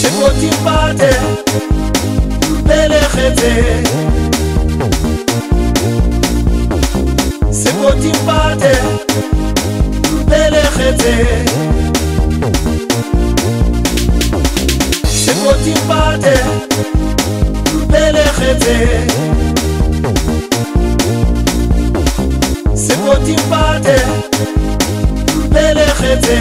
sekoti pate belekete sekoti pate belekete sekoti pate belekete sekoti pate belekete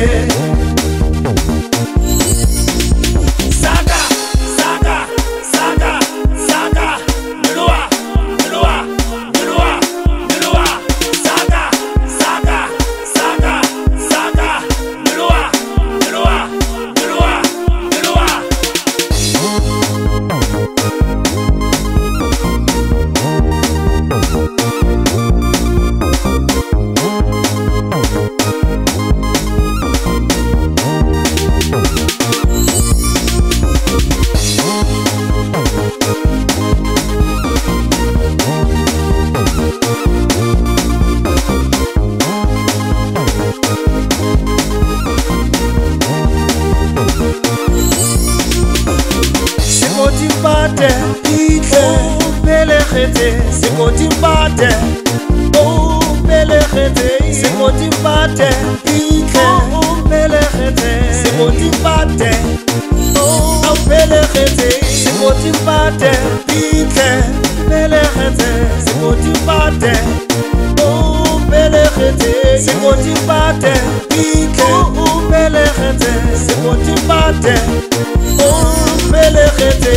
sekoti pate belekete sekoti pate belekete sekoti pate belekete sekoti pate belekete sekoti pate belekete sekoti pate belekete sekoti pate belekete sekoti pate belekete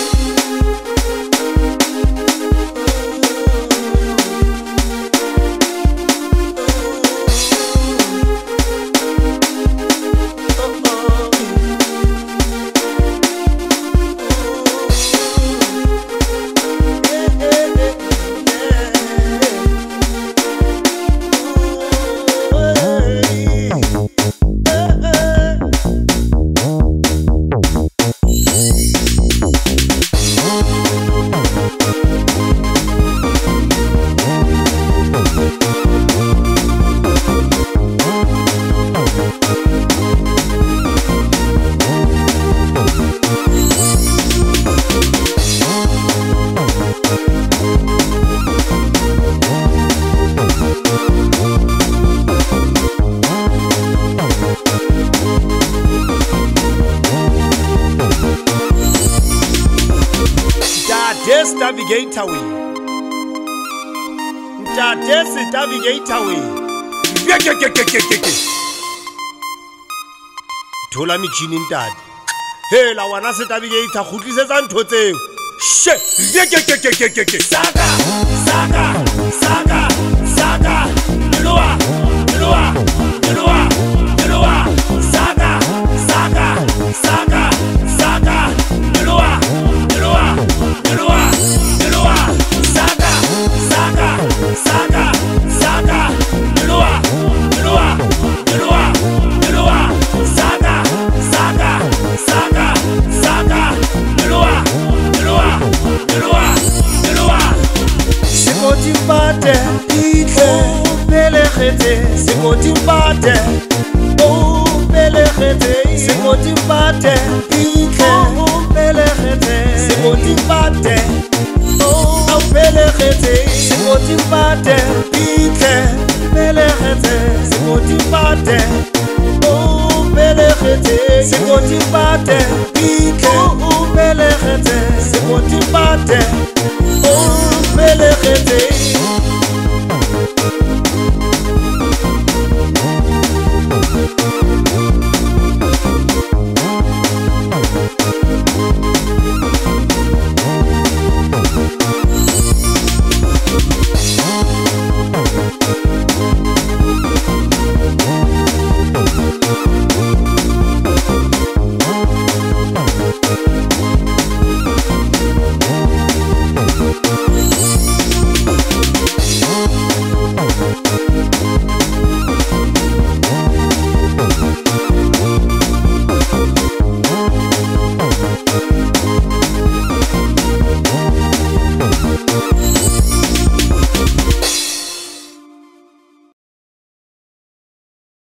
Navigator way. Mtadesi navigator way. Thola mitjhini ntadi. Hela wana se navigator khutlisetsa ntho tseo. She. Saka, saka, saka, saka. Diloa, diloa, diloa, diloa. Saka, saka, saka, saka. Diloa, diloa, diloa. Saka, saka, saka, saka, diloa, diloa, diloa, diloa. Saka, saka, saka, saka, diloa, diloa, diloa, diloa. Sekoti pate, belekete, sekoti pate, belekete, sekoti pate, belekete, sekoti pate. Belekete, sekoti pate, belekete, sekoti pate, belekete, sekoti pate, belekete, sekoti pate.